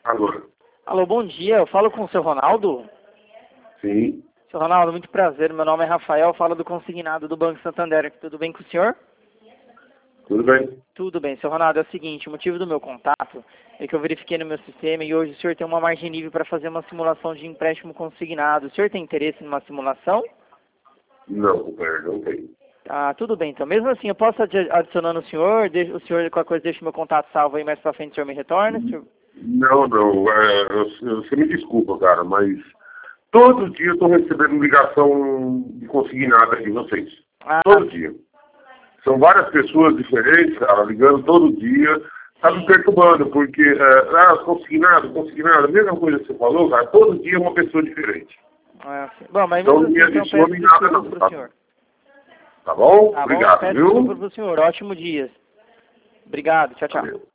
Agora. Alô, bom dia. Eu falo com o seu Ronaldo? Sim, Seu Ronaldo, muito prazer. Meu nome é Rafael, falo do consignado do Banco Santander. Tudo bem com o senhor? tudo bem. Tudo bem. Seu Ronaldo, é o seguinte, o motivo do meu contato é que eu verifiquei no meu sistema e hoje o senhor tem uma margem livre para fazer uma simulação de empréstimo consignado. O senhor tem interesse numa simulação? Não, companheiro, não tem. Ah, tudo bem. Então, mesmo assim, eu posso adicionando o senhor, o senhor, qualquer coisa, deixa o meu contato salvo aí, mais pra frente o senhor me retorna? Não, não. Você me desculpa, cara, mas todo dia eu estou recebendo ligação de consignada de vocês. Ah, Todo dia. São várias pessoas diferentes, cara, ligando todo dia. Tá me perturbando, porque, consignado, a mesma coisa que você falou, cara, todo dia é uma pessoa diferente. sim. Bom, mas Então mesmo não me assim, então adicione peço nada desculpas não, pro tá? senhor. Tá bom? Tá bom? Obrigado, Peço viu? desculpas pro senhor. Ótimo dia. Obrigado. Tchau, tchau. Valeu.